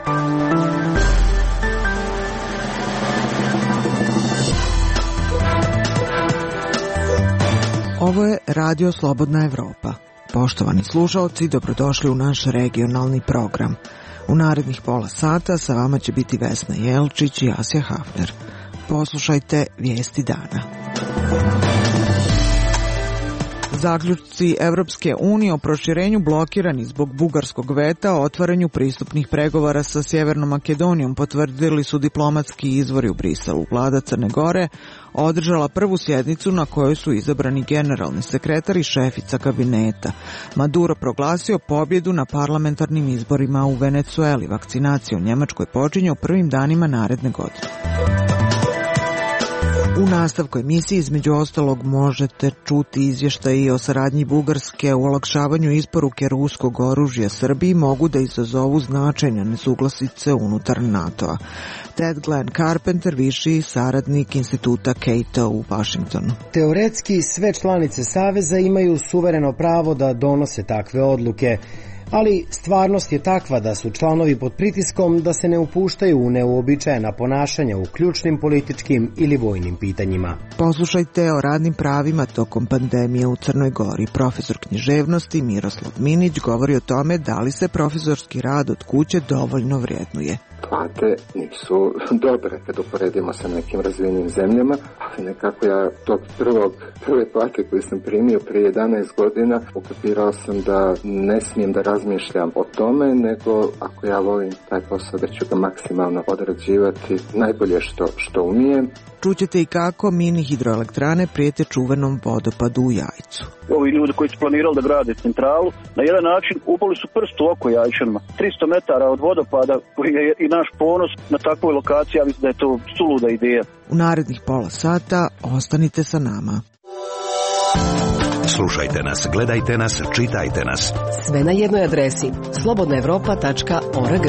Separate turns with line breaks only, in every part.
Ovo je Radio Slobodna Evropa. Poštovani slušaoci, dobrodošli u naš regionalni program. U narednih pola sata sa vama će biti Vesna Jelčić i Asja Hafner. Poslušajte vijesti dana. Zaključci Evropske unije o proširenju blokirani zbog bugarskog veta o otvaranju pristupnih pregovora sa Sjevernom Makedonijom potvrdili su diplomatski izvori u Briselu. Vlada Crne Gore održala prvu sjednicu na kojoj su izabrani generalni sekretar i šefica kabineta. Maduro proglasio pobjedu na parlamentarnim izborima u Venecueli. Vakcinacija u Njemačkoj počinje u prvim danima naredne godine. U nastavku emisiji između ostalog možete čuti izvještaj o saradnji Bugarske u olakšavanju isporuke ruskog oružja Srbiji mogu da izazovu značajne nesuglasice unutar NATO-a. Ted Glenn Carpenter, viši saradnik instituta Cato u Washingtonu.
Teoretski sve članice Saveza imaju suvereno pravo da donose takve odluke, ali stvarnost je takva da su članovi pod pritiskom da se ne upuštaju u neuobičajena ponašanja u ključnim političkim ili vojnim pitanjima.
Poslušajte o radnim pravima tokom pandemije u Crnoj Gori. Profesor književnosti Miroslav Minić govori o tome da li se profesorski rad od kuće dovoljno vrednuje.
Plate nisu dobre kad uporedimo sa nekim razvijenim zemljama, ali nekako ja tog prve plate koju sam primio prije 11 godina ukapirao sam da ne smijem da razmišljam o tome, nego ako ja volim taj posao da ću ga maksimalno odrađivati najbolje što umijem.
Čućete i kako mini hidroelektrane prijete čuvenom vodopadu u Jajcu.
Ovi ljudi koji su planirali da grade centralu, na jedan način upali su prst u oko Jajčanima. 300 metara od vodopada, koji je i naš ponos na takvoj lokaciji, ja mislim da je to suluda ideja.
U narednih pola sata ostanite sa nama.
Slušajte nas, gledajte nas, čitajte nas.
Sve na jednoj adresi slobodnaevropa.org.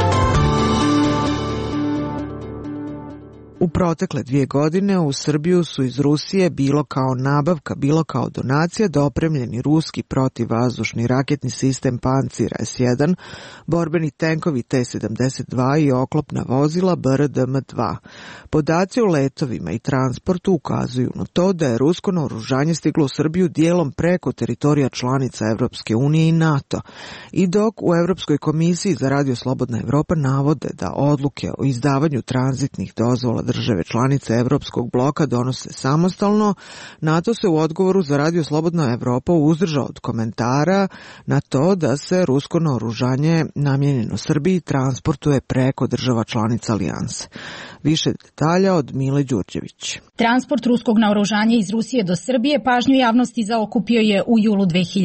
U protekle 2 godine u Srbiju su iz Rusije bilo kao nabavka, bilo kao donacija dopremljeni ruski protivvazdušni raketni sistem Pancir S-1, borbeni tenkovi T-72 i oklopna vozila BRDM-2. Podaci o letovima i transportu ukazuju na to da je rusko naoružanje stiglo u Srbiju dijelom preko teritorija članica Evropske unije i NATO. I dok u Evropskoj komisiji za Radio Slobodna Evropa navode da odluke o izdavanju tranzitnih dozvola države članice Evropskog bloka donose samostalno, NATO se u odgovoru za Radio Slobodna Evropa uzdržao od komentara na to da se rusko naoružanje namijenjeno Srbiji transportuje preko država članica alijanse. Više detalja od Mile Đurđević.
Transport ruskog naoružanja iz Rusije do Srbije pažnju javnosti zaokupio je u julu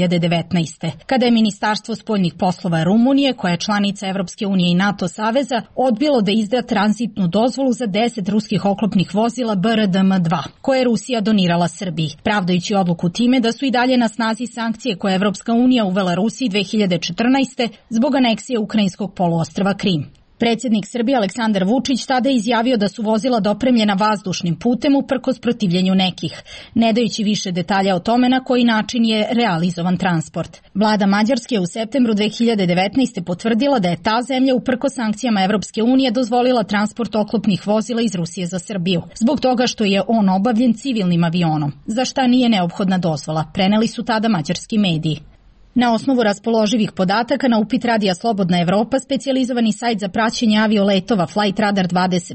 2019. Kada je Ministarstvo spoljnih poslova Rumunije, koja je članica Evropske unije i NATO saveza, odbilo da izda tranzitnu dozvolu za 10 ruskih oklopnih vozila BRDM-2, koje je Rusija donirala Srbiji, pravdajući odluku time da su i dalje na snazi sankcije koje je Evropska unija uvela Rusiji 2014. zbog aneksije ukrajinskog poluostrva Krim. Predsjednik Srbije Aleksandar Vučić tada je izjavio da su vozila dopremljena vazdušnim putem uprkos protivljenju nekih, ne dajući više detalja o tome na koji način je realizovan transport. Vlada Mađarske je u septembru 2019. potvrdila da je ta zemlja uprkos sankcijama Evropske unije dozvolila transport oklopnih vozila iz Rusije za Srbiju, zbog toga što je on obavljen civilnim avionom, za šta nije neophodna dozvola, preneli su tada mađarski mediji. Na osnovu raspoloživih podataka na upit Radija Slobodna Evropa, specijalizovani sajt za praćenje avioletova Flight Radar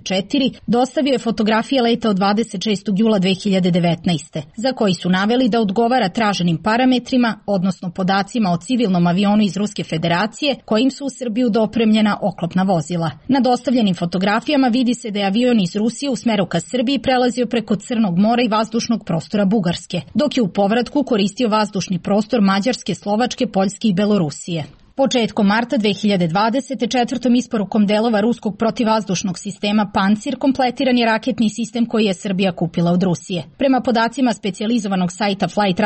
24 dostavio je fotografije leta od 26. jula 2019. za koji su naveli da odgovara traženim parametrima, odnosno podacima o civilnom avionu iz Ruske federacije, kojim su u Srbiju dopremljena oklopna vozila. Na dostavljenim fotografijama vidi se da je avion iz Rusije u smeru ka Srbiji prelazio preko Crnog mora i vazdušnog prostora Bugarske, dok je u povratku koristio vazdušni prostor Mađarske, Slovačke, Poljske i Belorusije. Početkom marta 2020. četvrtom isporukom delova ruskog protivvazdušnog sistema Pancir kompletiran je raketni sistem koji je Srbija kupila od Rusije. Prema podacima specijalizovanog sajta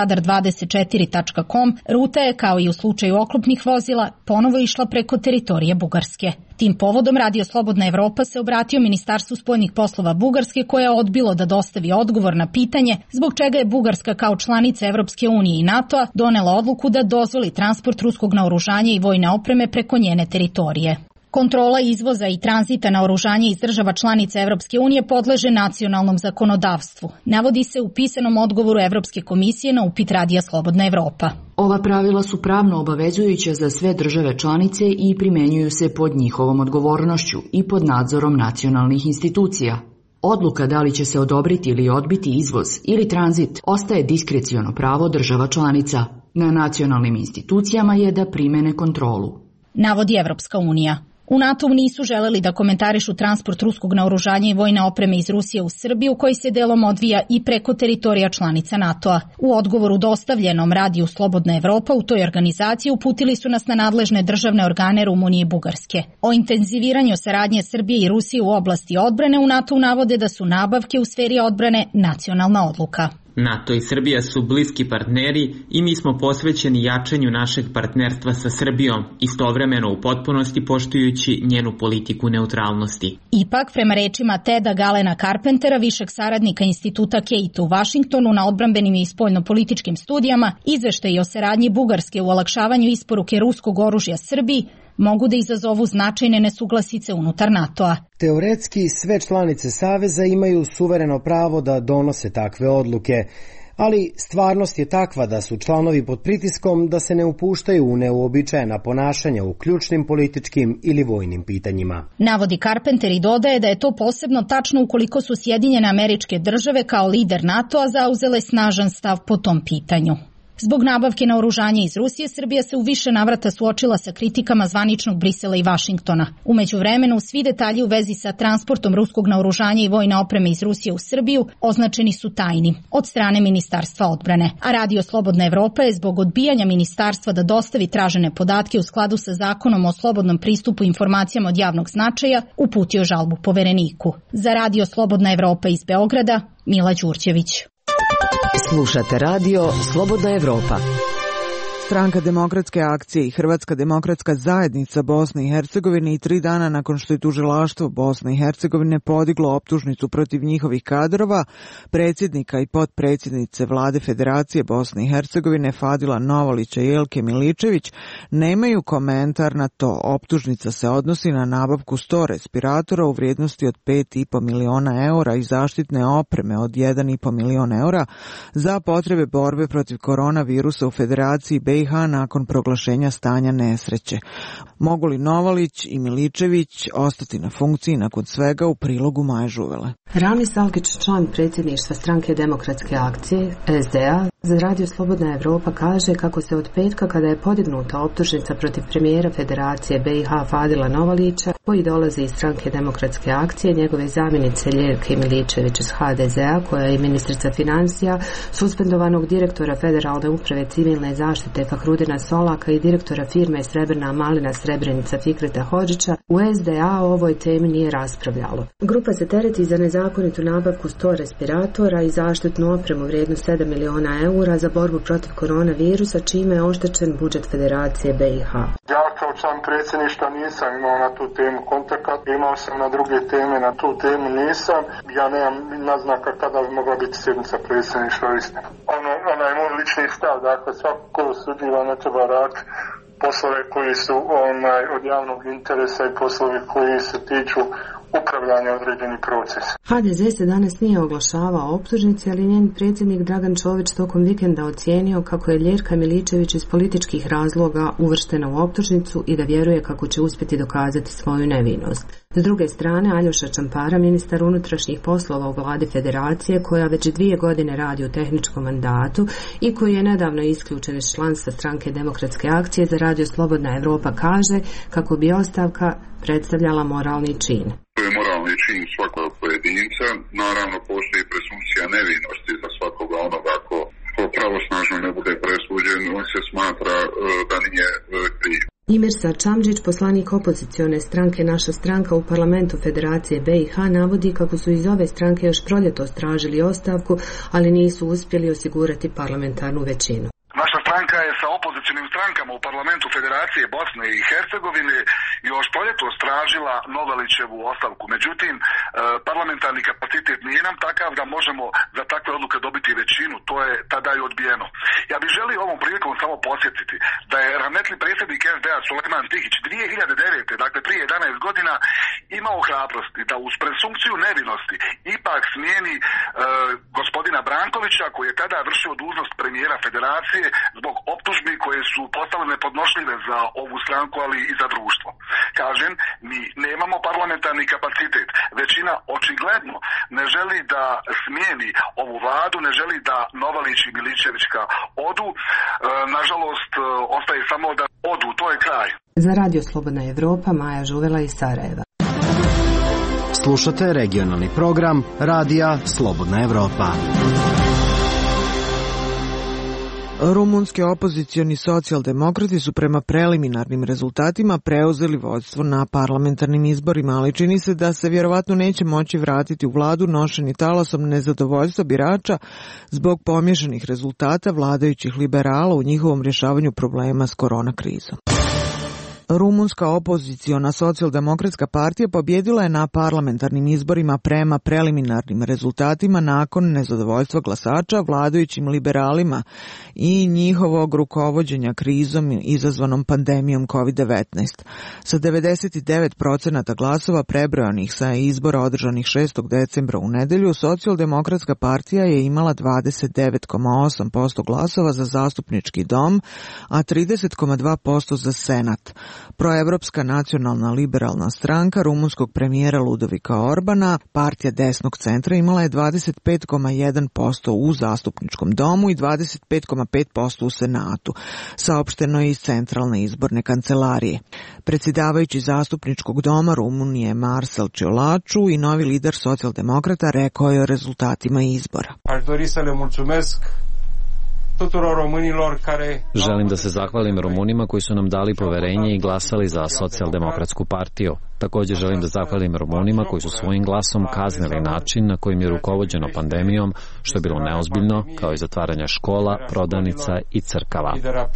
flightradar24.com, ruta je, kao i u slučaju oklopnih vozila, ponovo išla preko teritorije Bugarske. Tim povodom Radio Slobodna Evropa se obratio Ministarstvu spoljnih poslova Bugarske, koje je odbilo da dostavi odgovor na pitanje zbog čega je Bugarska kao članica Evropske unije i NATO-a donela odluku da dozvoli transport ruskog naoružanja i vojne opreme preko njene teritorije. Kontrola izvoza i tranzita naoružanja iz država članica Evropske unije podleže nacionalnom zakonodavstvu, navodi se u pisanom odgovoru Evropske komisije na upit Radija Slobodna Evropa.
Ova pravila su pravno obavezujuća za sve države članice i primenjuju se pod njihovom odgovornošću i pod nadzorom nacionalnih institucija. Odluka da li će se odobriti ili odbiti izvoz ili tranzit ostaje diskreciono pravo država članica. Na nacionalnim institucijama je da primene kontrolu,
navodi Evropska unija. U NATO-u nisu želeli da komentarišu transport ruskog naoružanja i vojne opreme iz Rusije u Srbiju, koji se delom odvija i preko teritorija članica NATO-a. U odgovoru dostavljenom Radiju Slobodna Evropa u toj organizaciji uputili su nas na nadležne državne organe Rumunije i Bugarske. O intenziviranju saradnje Srbije i Rusije u oblasti odbrane u NATO-u navode da su nabavke u sferi odbrane nacionalna odluka.
NATO i Srbija su bliski partneri i mi smo posvećeni jačanju našeg partnerstva sa Srbijom, istovremeno u potpunosti poštujući njenu politiku neutralnosti.
Ipak, prema rečima Teda Galena Carpentera, višeg saradnika instituta Kate u Vašingtonu na odbrambenim i spoljnopolitičkim studijama, izveštaji o saradnji Bugarske u olakšavanju isporuke ruskog oružja Srbiji mogu da izazovu značajne nesuglasice unutar NATO-a.
Teoretski sve članice Saveza imaju suvereno pravo da donose takve odluke, ali stvarnost je takva da su članovi pod pritiskom da se ne upuštaju u neuobičajena ponašanja u ključnim političkim ili vojnim pitanjima.
Navodi Carpenter i dodaje da je to posebno tačno ukoliko su Sjedinjene Američke Države kao lider NATO-a zauzele snažan stav po tom pitanju. Zbog nabavke naoružanja iz Rusije, Srbija se u više navrata suočila sa kritikama zvaničnog Brisela i Vašingtona. U međuvremenu, svi detalji u vezi sa transportom ruskog naoružanja i vojne opreme iz Rusije u Srbiju označeni su tajni od strane Ministarstva odbrane. A Radio Slobodna Evropa je zbog odbijanja ministarstva da dostavi tražene podatke u skladu sa zakonom o slobodnom pristupu informacijama od javnog značaja uputio žalbu Povereniku. Za Radio Slobodna Evropa iz Beograda, Mila Đurđević.
Slušate radio Slobodna Evropa.
Stranka demokratske akcije i Hrvatska demokratska zajednica Bosne i Hercegovine i 3 dana nakon što je tužilaštvo Bosne i Hercegovine podiglo optužnicu protiv njihovih kadrova, predsjednika i potpredsjednice vlade Federacije Bosne i Hercegovine Fadila Novalića i Jelke Miličević nemaju komentar na to. Optužnica se odnosi na nabavku 100 respiratora u vrijednosti od 5,5 miliona eura i zaštitne opreme od 1,5 miliona eura za potrebe borbe protiv koronavirusa u Federaciji BiH nakon proglašenja stanja nesreće. Mogu li Novalić i Miličević ostati na funkciji nakon svega, u prilogu Maje Žuvele?
Rami Salkić, član predsjedništva Stranke demokratske akcije, SDA, za Radio Slobodna Evropa kaže kako se od petka, kada je podignuta optužnica protiv premijera Federacije BiH Fadila Novalića, koji dolazi iz Stranke demokratske akcije, njegove zamjenice Ljeljke Miličević iz HDZ-a, koja je ministrica financija, suspendovanog direktora Federalne uprave civilne zaštite Fahrudina Solaka i direktora firme Srebrna malina Srebrenica Fikreta Hodžića, u SDA o ovoj temi nije raspravljalo. Grupa se tereti za nezakonitu nabavku 100 respiratora i zaštitnu opremu vrijednu 7 miliona eura za borbu protiv koronavirusa, čime je oštećen budžet Federacije BiH.
Ja kao član predsjedništva nisam imao na tu temu kontakta, imao sam na druge teme, na tu temu nisam. Ja nemam naznaka kada bi mogla biti sjednica predsjedništva istina. Onaj moj lični stav, dakle svako ko osuđiva ne treba raditi poslove koji su od javnog interesa i poslove koji se tiču upravljanja određenih procesa.
HDZ se danas nije oglašavao optužnici, ali njen predsjednik Dragan Čović tokom vikenda ocijenio kako je Ljerka Miličević iz političkih razloga uvrštena u optužnicu i da vjeruje kako će uspjeti dokazati svoju nevinost. S druge strane, Aljoša Čampara, ministar unutrašnjih poslova u vladi Federacije, koja već 2 godine radi u tehničkom mandatu i koji je nedavno isključen iz članstva Stranke demokratske akcije, za Radio Slobodna Evropa kaže kako bi ostavka predstavljala moralni čin.
To je moralni čin svakog pojedinca. Naravno, postoji presumpcija nevinosti za svakoga onoga ko pravosnažno ne bude presuđen, on se smatra da nije kriv.
Imirsa Čamđić, poslanik opozicione stranke Naša stranka u parlamentu Federacije BiH, navodi kako su iz ove stranke još proljetos tražili ostavku, ali nisu uspjeli osigurati parlamentarnu većinu.
Naša stranka je sa opozicijom
opozicionim strankama u parlamentu Federacije Bosne i Hercegovine još proljetos tražila Novalićevu ostavku. Međutim, parlamentarni kapacitet nije nam takav da možemo za takve odluke dobiti većinu. To je tada i odbijeno. Ja bih želio ovom prilikom samo podsjetiti da je rahmetli predsjednik SDA Sulejman Tihić 2009. dakle prije 11 godina imao hrabrosti da uz presumpciju nevinosti ipak smijeni gospodina Brankovića koji je tada vršio dužnost premijera Federacije zbog optužbi koje su postale nepodnošljive za ovu stranku, ali i za društvo. Kažem, mi nemamo parlamentarni kapacitet. Većina očigledno ne želi da smijeni ovu vladu, ne želi da Novalić i Milićevićka odu. Nažalost, ostaje samo da odu, to je kraj.
Za Radio Slobodna Evropa, Maja Žuvela iz Sarajeva.
Slušate regionalni program Radija Slobodna Evropa.
Rumunski opozicioni socijaldemokrati su prema preliminarnim rezultatima preuzeli vođstvo na parlamentarnim izborima, ali čini se da se vjerovatno neće moći vratiti u vladu nošeni talasom nezadovoljstva birača zbog pomješanih rezultata vladajućih liberala u njihovom rješavanju problema s korona krizom. Rumunska opoziciona socijaldemokratska partija pobjedila je na parlamentarnim izborima prema preliminarnim rezultatima nakon nezadovoljstva glasača vladajućim liberalima i njihovog rukovođenja krizom izazvanom pandemijom COVID-19. Sa 99% glasova prebrojanih sa izbora održanih 6. decembra u nedelju, socijaldemokratska partija je imala 29,8% glasova za zastupnički dom, a 30,2% za senat. Proevropska nacionalna liberalna stranka rumunskog premijera Ludovika Orbana, partija desnog centra, imala je 25,1% u zastupničkom domu i 25,5% u senatu, saopšteno je iz centralne izborne kancelarije. Predsjedavajući zastupničkog doma Rumunije Marcel Ciolacu i novi lider socijaldemokrata rekao je o rezultatima izbora.
Želim da se zahvalim Rumunima koji su nam dali poverenje i glasali za socijaldemokratsku partiju. Također želim da zahvalim Rumunima koji su svojim glasom kaznili način na kojim je rukovođeno pandemijom, što je bilo neozbiljno, kao i zatvaranje škola, prodavnica i crkava.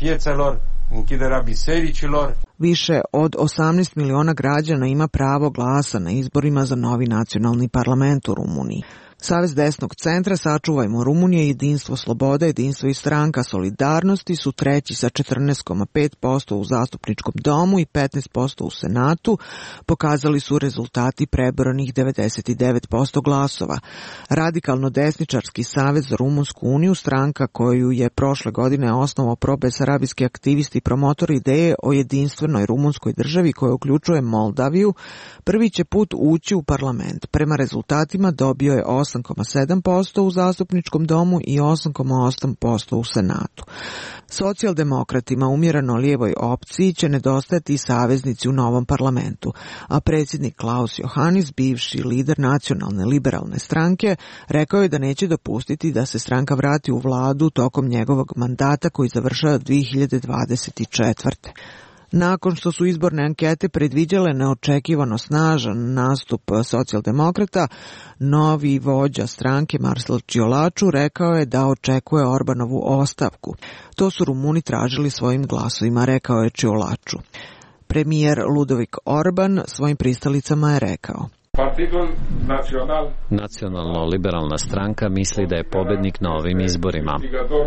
Više od 18 miliona građana ima pravo glasa na izborima za novi nacionalni parlament u Rumuniji. Savez desnog centra Sačuvajmo Rumunije, Jedinstvo sloboda, Jedinstvo i stranka Solidarnosti su treći sa 14,5% u zastupničkom domu i 15% u senatu, pokazali su rezultati prebrojanih 99% glasova. Radikalno desničarski Savez za Rumunsku uniju, stranka koju je prošle godine osnovao probesarabijski aktivisti i promotor ideje o jedinstvenoj rumunskoj državi koja uključuje Moldaviju, prvi će put ući u parlament. Prema rezultatima dobio je 8,7% u zastupničkom domu i 8,8% u senatu. Socijaldemokratima, umjereno lijevoj opciji, će nedostajati i saveznici u novom parlamentu, a predsjednik Klaus Johannis, bivši lider nacionalne liberalne stranke, rekao je da neće dopustiti da se stranka vrati u vladu tokom njegovog mandata koji završava 2024. Nakon što su izborne ankete predviđale neočekivano snažan nastup socijaldemokrata, novi vođa stranke Marcel Ciolacu rekao je da očekuje Orbanovu ostavku. To su Rumuni tražili svojim glasovima, rekao je Ciolacu. Premijer Ludovik Orban svojim pristalicama je rekao:
Nacionalno-liberalna stranka misli da je pobednik na ovim izborima.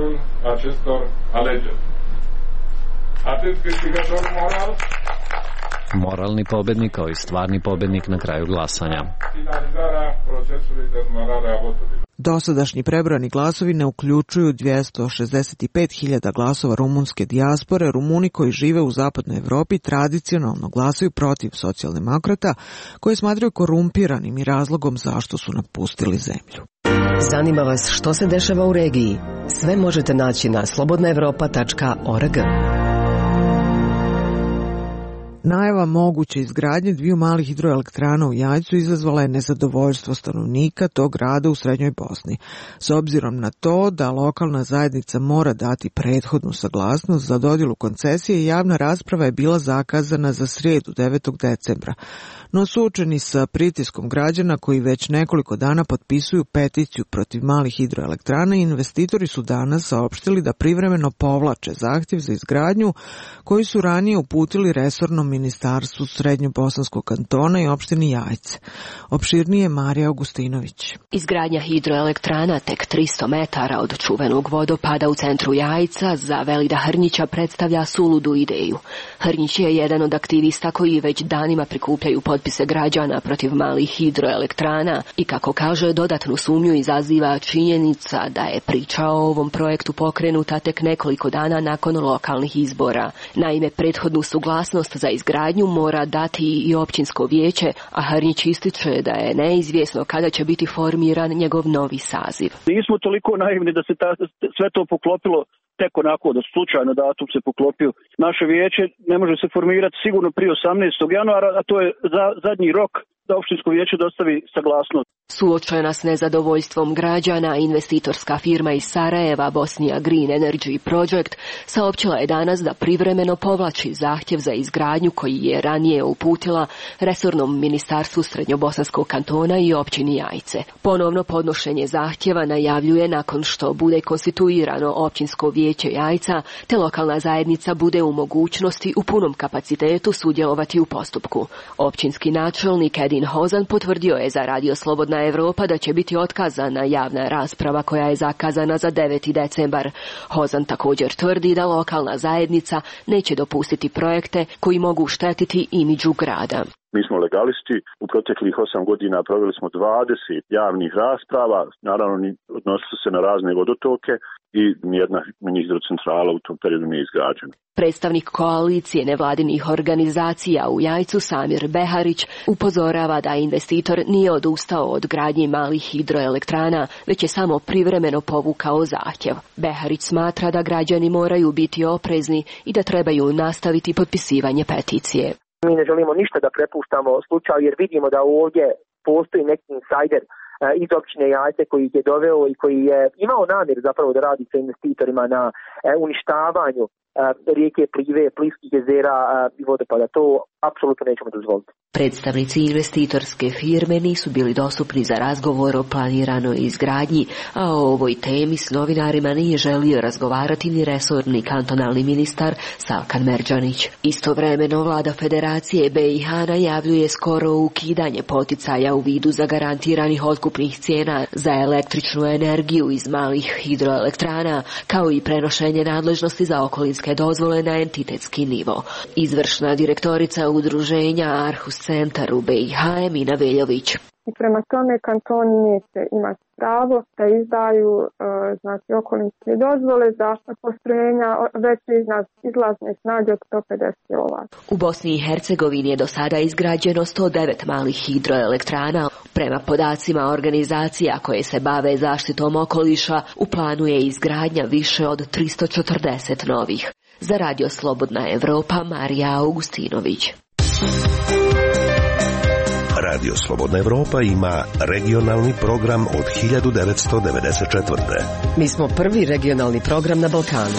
Moralni pobednik kao i stvarni pobednik na kraju glasanja.
Dosadašnji prebrojani glasovi ne uključuju 265.000 glasova rumunske dijaspore. Rumuni koji žive u zapadnoj Evropi tradicionalno glasaju protiv socijaldemokrata, koje smatraju korumpiranim i razlogom zašto su napustili zemlju.
Zanima vas što se dešava u regiji? Sve možete naći na slobodnaevropa.org.
Najava moguće izgradnje 2 malih hidroelektrana u Jajcu izazvala je nezadovoljstvo stanovnika tog grada u Srednjoj Bosni. S obzirom na to da lokalna zajednica mora dati prethodnu saglasnost za dodjelu koncesije, javna rasprava je bila zakazana za srijedu 9. decembra. No suočeni sa pritiskom građana koji već nekoliko dana potpisuju peticiju protiv malih hidroelektrana, investitori su danas saopštili da privremeno povlače zahtjev za izgradnju koji su ranije uputili resornom ministarstvu Srednjobosanskog kantona i opštini Jajce. Opširnije Marija Augustinović.
Izgradnja hidroelektrana tek 300 metara od čuvenog vodopada u centru Jajca za Velida Hrnjića predstavlja suludu ideju. Hrnjić je jedan od aktivista koji već danima prikupljaju potpise građana protiv malih hidroelektrana i, kako kaže, dodatnu sumnju izaziva činjenica da je priča o ovom projektu pokrenuta tek nekoliko dana nakon lokalnih izbora. Naime, prethodnu suglasnost za izgradnju mora dati i općinsko vijeće, a Hrnjić ističe da je neizvjesno kada će biti formiran njegov novi saziv.
Nismo toliko naivni da se sve to poklopilo tek onako, da slučajno datum se poklopio. Naše vijeće ne može se formirati sigurno prije 18. januara, a to je zadnji rok da opštinsko vijeće dostavi saglasnost.
Suočena s nezadovoljstvom građana, investitorska firma iz Sarajeva, Bosnia Green Energy Project, saopćila je danas da privremeno povlači zahtjev za izgradnju koji je ranije uputila resornom ministarstvu Srednjobosanskog kantona i općini Jajce. Ponovno podnošenje zahtjeva najavljuje nakon što bude konstituirano općinsko vijeće Jajca, te lokalna zajednica bude u mogućnosti u punom kapacitetu sudjelovati u postupku. Općinski načelnik Edin Hozan potvrdio je za Radio Slobodna Evropa da će biti otkazana javna rasprava koja je zakazana za 9. decembar. Hozan također tvrdi da lokalna zajednica neće dopustiti projekte koji mogu štetiti imidžu grada.
Mi smo legalisti, u proteklih 8 godina proveli smo 20 javnih rasprava, naravno odnosili se na razne vodotoke i nijedna mini hidrocentrala u tom periodu nije izgrađena.
Predstavnik koalicije nevladinih organizacija u Jajcu, Samir Beharić, upozorava da investitor nije odustao od gradnje malih hidroelektrana, već je samo privremeno povukao zahtjev. Beharić smatra da građani moraju biti oprezni i da trebaju nastaviti potpisivanje peticije.
Mi ne želimo ništa da prepuštamo slučaju jer vidimo da ovdje postoji neki insajder iz općine Jajce koji ih je doveo i koji je imao namjer zapravo da radi sa investitorima na uništavanju rijeke Plive, Plivskih jezera i vodopada. To apsolutno nećemo dozvoliti.
Predstavnici investitorske firme nisu bili dostupni za razgovor o planiranoj izgradnji, a o ovoj temi s novinarima nije želio razgovarati ni resorni kantonalni ministar Salkan Merdžanić. Istovremeno vlada Federacije BiH najavljuje skoro ukidanje poticaja u vidu zagarantiranih otkupnih cijena za električnu energiju iz malih hidroelektrana, kao i prenošenje nadležnosti za okolinske dozvole na entitetski nivo. Izvršna direktorica udruženja Arhus Centar u BiH Emina Veljović.
I prema tome kantoni neće imati pravo da izdaju okolinske dozvole za postrojenja veće izlazne snage od 150 kW.
U Bosni i Hercegovini je do sada izgrađeno 109 malih hidroelektrana. Prema podacima organizacija koje se bave zaštitom okoliša, u planu je izgradnja više od 340 novih. Za Radio Slobodna Evropa, Marija Augustinović.
Radio Slobodna Evropa ima regionalni program od 1994.
Mi smo prvi regionalni program na Balkanu.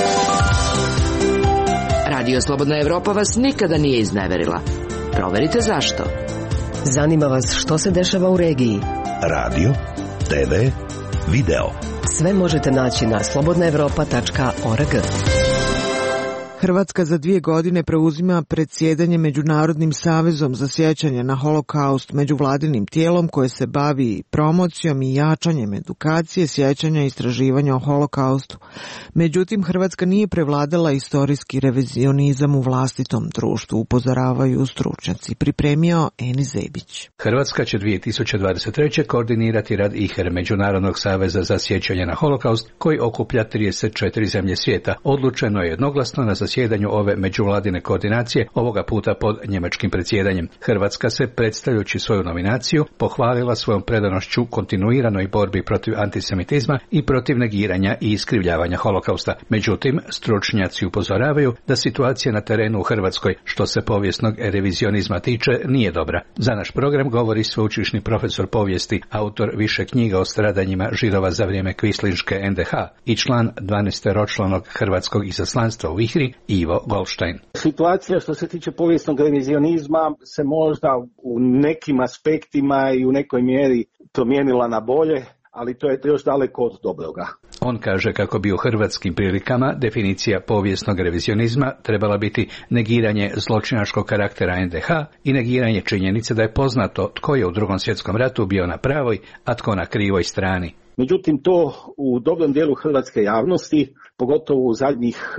Radio Slobodna Evropa vas nikada nije izneverila. Proverite zašto. Zanima vas što se dešava u regiji.
Radio, TV, video.
Sve možete naći na slobodnaevropa.org.
Hrvatska za 2 godine preuzima predsjedanje Međunarodnim savezom za sjećanje na holokaust, međuvladinim tijelom koje se bavi promocijom i jačanjem edukacije, sjećanja i istraživanja o holokaustu. Međutim, Hrvatska nije prevladala istorijski revizionizam u vlastitom društvu, upozoravaju stručnjaci. Pripremio Eni Zebić.
Hrvatska će 2023. koordinirati rad IHR Međunarodnog saveza za sjećanje na holokaust koji okuplja 34 zemlje svijeta. Odlučeno je jednoglasno na zasjedanju zasjedanju ove međuvladine koordinacije, ovoga puta pod njemačkim predsjedanjem. Hrvatska se, predstavljajući svoju nominaciju, pohvalila svojom predanošću kontinuiranoj borbi protiv antisemitizma i protiv negiranja i iskrivljavanja holokausta. Međutim, stručnjaci upozoravaju da situacija na terenu u Hrvatskoj, što se povijesnog revizionizma tiče, nije dobra. Za naš program govori sveučilišni profesor povijesti, autor više knjiga o stradanjima Židova za vrijeme kvislinške NDH i član 12-ročlanog hrvatskog izaslanstva u Ihri, Ivo Goldstein.
Situacija što se tiče povijesnog revizionizma se možda u nekim aspektima i u nekoj mjeri promijenila na bolje, ali to je još daleko od dobroga.
On kaže kako bi u hrvatskim prilikama definicija povijesnog revizionizma trebala biti negiranje zločinačkog karaktera NDH i negiranje činjenice da je poznato tko je u Drugom svjetskom ratu bio na pravoj, a tko na krivoj strani.
Međutim, to u dobrom dijelu hrvatske javnosti, pogotovo u zadnjih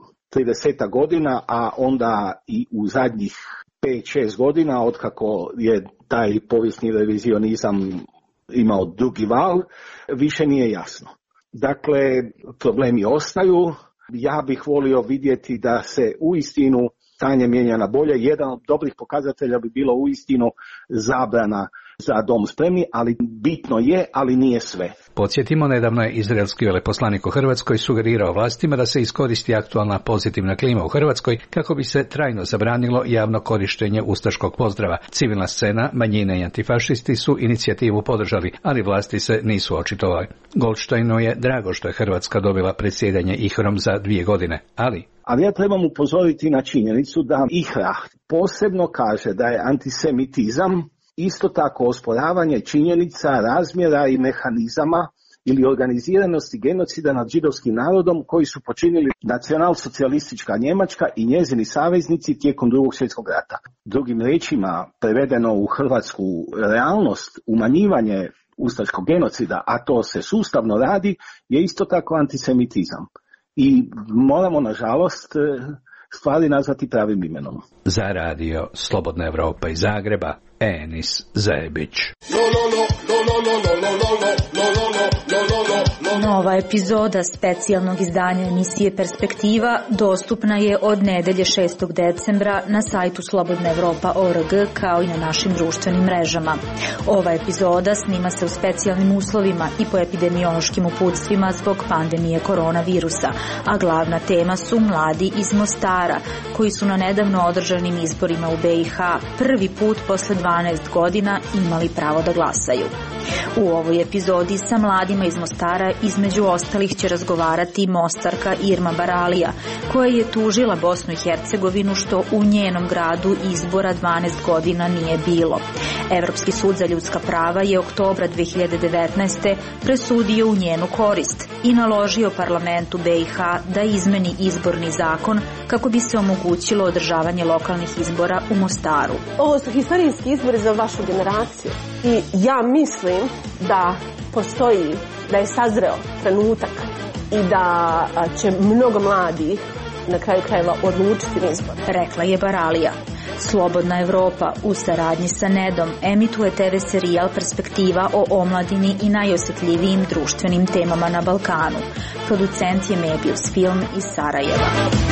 30 godina, a onda i u zadnjih 5-6 godina, otkako je taj povijesni revizionizam imao drugi val, više nije jasno. Dakle, problemi ostaju. Ja bih volio vidjeti da se uistinu stanje mijenja na bolje. Jedan od dobrih pokazatelja bi bilo uistinu zabrana za dom spremni, ali bitno je, ali nije sve.
Podsjetimo, nedavno je izraelski veleposlanik u Hrvatskoj sugerirao vlastima da se iskoristi aktualna pozitivna klima u Hrvatskoj kako bi se trajno zabranilo javno korištenje ustaškog pozdrava. Civilna scena, manjine i antifašisti su inicijativu podržali, ali vlasti se nisu očitovali. Goldsteinu je drago što je Hrvatska dobila predsjedanje IHRA-om za 2 godine, ali
ja trebam upozoriti na činjenicu da IHRA posebno kaže da je antisemitizam isto tako osporavanje činjenica, razmjera i mehanizama ili organiziranosti genocida nad židovskim narodom koji su počinili nacionalsocijalistička Njemačka i njezini saveznici tijekom Drugog svjetskog rata. Drugim riječima, prevedeno u hrvatsku realnost, umanjivanje ustaškog genocida, a to se sustavno radi, je isto tako antisemitizam. I moramo, nažalost, stvari nazvati pravim imenom.
Za radio Slobodna Evropa iz Zagreba, Enis Zebić.
Nova epizoda specijalnog izdanja emisije Perspektiva dostupna je od nedelje 6. decembra na sajtu slobodnaevropa.org kao i na našim društvenim mrežama. Ova epizoda snima se u specijalnim uslovima i po epidemiološkim uputstvima zbog pandemije koronavirusa, a glavna tema su mladi iz Mostara koji su na nedavno održanim izborima u BiH prvi put posle 12 godina imali pravo da glasaju. U ovoj epizodi sa mladima iz Mostara između ostalih će razgovarati Mostarka Irma Baralija, koja je tužila Bosnu i Hercegovinu što u njenom gradu izbora 12 godina nije bilo. Evropski sud za ljudska prava je oktobra 2019. presudio u njenu korist i naložio parlamentu BiH da izmeni izborni zakon kako bi se omogućilo održavanje lokalnih izbora u Mostaru.
Ovo su historijski izbori za vašu generaciju i ja mislim da postoji, da je sazreo trenutak i da će mnogo mladih na kraju krajeva odlučiti na izbor.
Rekla je Baralija. Slobodna Evropa u saradnji sa Nedom emituje TV serijal Perspektiva o omladini i najosjetljivijim društvenim temama na Balkanu. Producent je Mebius Film iz Sarajeva.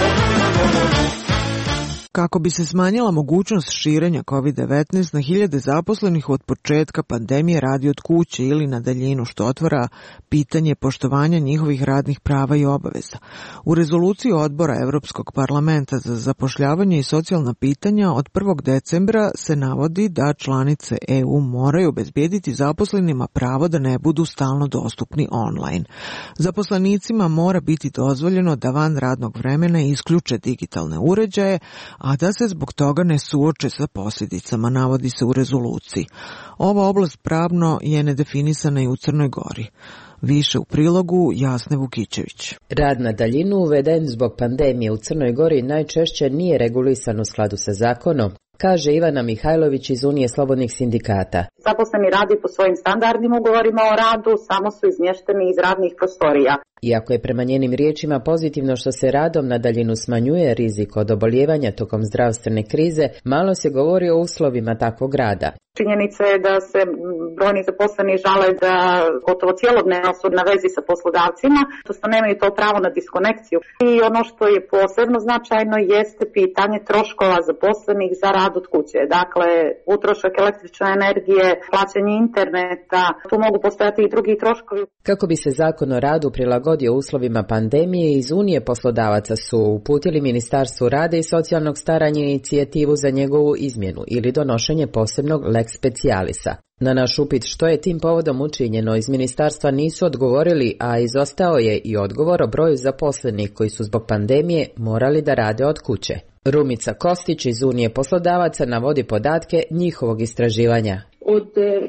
Kako bi se smanjila mogućnost širenja COVID-19 na hiljade zaposlenih od početka pandemije radi od kuće ili na daljinu, što otvara pitanje poštovanja njihovih radnih prava i obaveza. U rezoluciji Odbora Evropskog parlamenta za zapošljavanje i socijalna pitanja od 1. decembra se navodi da članice EU moraju obezbijediti zaposlenima pravo da ne budu stalno dostupni online. Zaposlenicima mora biti dozvoljeno da van radnog vremena isključe digitalne uređaje, a da se zbog toga ne suoče sa posljedicama, navodi se u rezoluciji. Ova oblast pravno je nedefinisana i u Crnoj Gori. Više u prilogu Jasne Vukićević.
Rad na daljinu uveden zbog pandemije u Crnoj Gori najčešće nije regulisan u skladu sa zakonom, kaže Ivana Mihajlović iz Unije slobodnih sindikata.
Zaposleni radi po svojim standardnim ugovorima o radu, samo su izmješteni iz radnih prostorija.
Iako je prema njenim riječima pozitivno što se radom na daljinu smanjuje rizik od oboljevanja tokom zdravstvene krize, malo se govori o uslovima takvog rada.
Činjenica je da se brojni zaposleni žale da gotovo cjelodnevno su na vezi sa poslodavcima, što nemaju to pravo na diskonekciju. I ono što je posebno značajno jeste pitanje troškova zaposlenih za rad od kuće. Dakle, utrošak električne energije, plaćanje interneta, tu mogu postojati i drugi troškovi.
Kako bi se zakon o radu prilagodio uslovima pandemije, iz Unije poslodavaca su uputili Ministarstvu rada i socijalnog staranja inicijativu za njegovu izmjenu ili donošenje posebnog lex specialisa. Na naš upit što je tim povodom učinjeno, iz ministarstva nisu odgovorili, a izostao je i odgovor o broju zaposlenih koji su zbog pandemije morali da rade od kuće. Rumica Kostić iz Unije poslodavaca navodi podatke njihovog istraživanja.
Od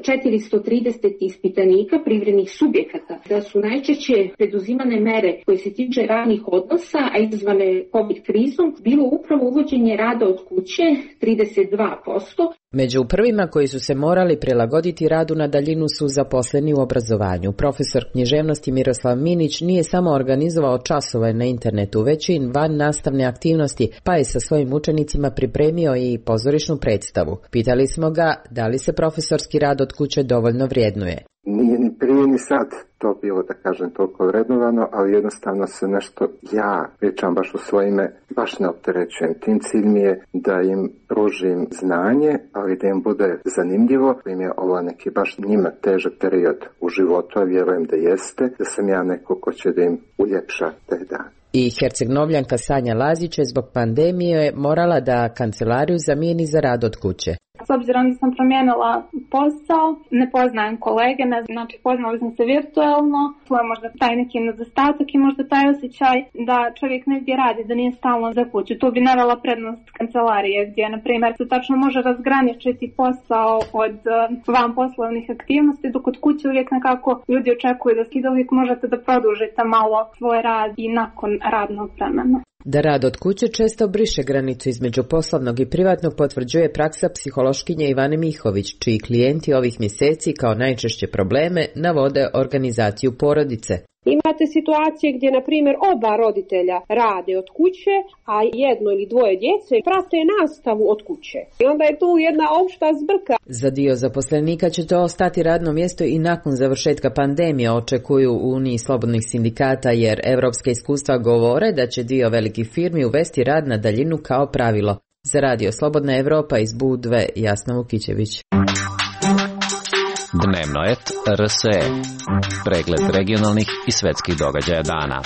430 ispitanika privrednih subjekata da su najčešće preduzimane mere koje se tiče radnih odnosa, a izazvane COVID krizom, bilo upravo uvođenje rada od kuće 32%.
Među prvima koji su se morali prilagoditi radu na daljinu su zaposleni u obrazovanju. Profesor književnosti Miroslav Minić nije samo organizovao časove na internetu, već i van nastavne aktivnosti, pa je sa svojim učenicima pripremio i pozorišnu predstavu. Pitali smo ga da li se profesorski rad od kuće dovoljno vrijednuje.
Nije ni prije ni sad to bilo, da kažem, toliko vrednovano, ali jednostavno se nešto, ja pričam baš u svoje ime, baš ne opterećujem. Tim cilj mi je da im pružim znanje, ali da im bude zanimljivo, da im je ovo neki baš njima težak period u životu, a vjerujem da jeste, da sam ja neko ko će da im uljepša taj dan.
I Herceg-Novljanka Sanja Lazić je zbog pandemije morala da kancelariju zamijeni za rad od kuće.
S obzirom da sam promijenila posao, ne poznajem kolege, znači poznali smo se virtualno, to je možda taj neki nedostatak i možda taj osjećaj da čovjek negdje radi, da nije stalno za kuću. Tu bi navela prednost kancelarije gdje, na primjer, se tačno može razgraničiti posao od van poslovnih aktivnosti, dok kod kuće uvijek nekako ljudi očekuju da uvijek možete da produžite malo svoj rad i nakon radnog vremena.
Da rad od kuće često briše granicu između poslovnog i privatnog potvrđuje praksa psihološkinje Ivane Mihović, čiji klijenti ovih mjeseci kao najčešće probleme navode organizaciju porodice.
Imate situacije gdje, na primjer, oba roditelja rade od kuće, a jedno ili dvoje djece prate nastavu od kuće. I onda je tu jedna opšta zbrka.
Za dio zaposlenika će to ostati radno mjesto i nakon završetka pandemije, očekuju u Uniji slobodnih sindikata, jer evropska iskustva govore da će dio velikih firmi uvesti rad na daljinu kao pravilo. Za Radio Slobodna Evropa iz Budve, Jasna Vukićević.
Dnevnoet RSE. Pregled regionalnih i svetskih događaja dana.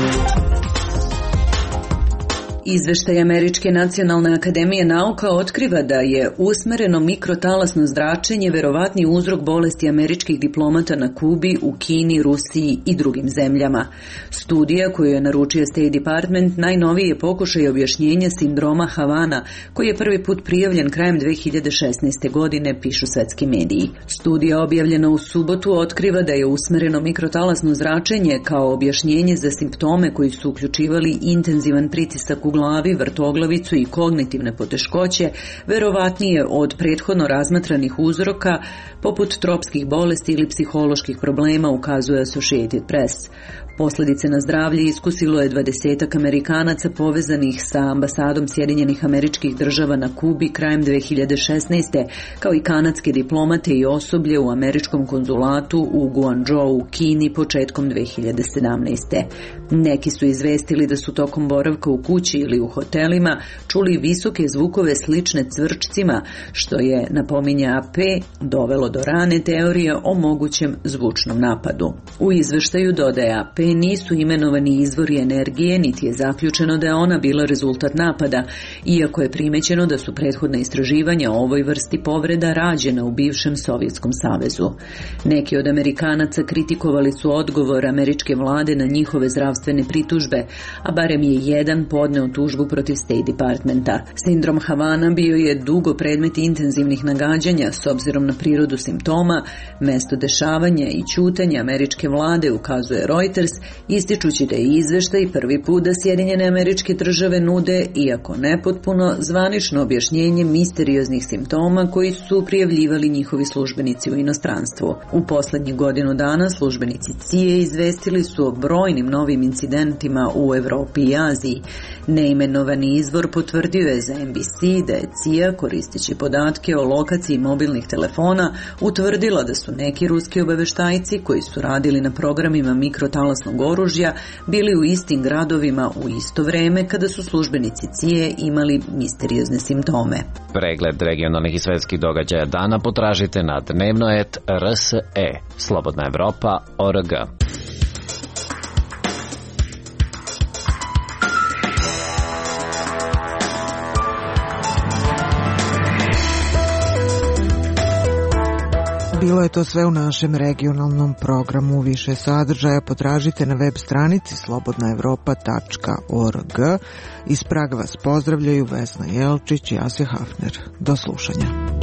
Izveštaj Američke nacionalne akademije nauka otkriva da je usmereno mikrotalasno zračenje verovatni uzrok bolesti američkih diplomata na Kubi, u Kini, Rusiji i drugim zemljama. Studija koju je naručio State Department najnoviji je pokušaj objašnjenja sindroma Havana, koji je prvi put prijavljen krajem 2016. godine, pišu svetski mediji. Studija objavljena u subotu otkriva da je usmereno mikrotalasno zračenje kao objašnjenje za simptome koji su uključivali intenzivan pritisak u glavi, vrtoglavicu i kognitivne poteškoće, verovatnije od prethodno razmatranih uzroka poput tropskih bolesti ili psiholoških problema, ukazuje Associated Press. Posljedice na zdravlje iskusilo je 20 Amerikanaca povezanih sa ambasadom Sjedinjenih Američkih Država na Kubi krajem 2016. kao i kanadske diplomate i osoblje u američkom konzulatu u Guangzhou u Kini početkom 2017. Neki su izvestili da su tokom boravka u kući ili u hotelima čuli visoke zvukove slične cvrčcima, što je, napominje AP, dovelo do rane teorije o mogućem zvučnom napadu. U izveštaju, dodaje AP, nisu imenovani izvori energije, niti je zaključeno da je ona bila rezultat napada, iako je primećeno da su prethodna istraživanja o ovoj vrsti povreda rađena u bivšem Sovjetskom savezu. Neki od Amerikanaca kritikovali su odgovor američke vlade na njihove zdravstvene pritužbe, a barem je jedan podneo tužbu protiv State Departmenta. Sindrom Havana bio je dugo predmet intenzivnih nagađanja s obzirom na prirodu simptoma, mesto dešavanja i ćutanja američke vlade, ukazuje Reuters, ističući da je izveštaj prvi put da Sjedinjene Američke Države nude, iako nepotpuno, zvanično objašnjenje misterioznih simptoma koji su prijavljivali njihovi službenici u inostranstvu. U poslednjih godinu dana službenici CIA izvestili su o brojnim novim incidentima u Evropi i Aziji. Neimenovani izvor potvrdio je za NBC da je CIA, koristeći podatke o lokaciji mobilnih telefona, utvrdila da su neki ruski obaveštajci koji su radili na programima mikrotalasnog oružja bili u istim gradovima u isto vreme kada su službenici CIA imali misteriozne simptome.
Pregled regionalnih i svetskih događaja dana potražite na dnevno.rs.e slobodnaevropa.org.
Bilo je to sve u našem regionalnom programu. Više sadržaja potražite na web stranici slobodnaevropa.org. Iz Praga vas pozdravljaju Vesna Jelčić i Asja Hafner. Do slušanja.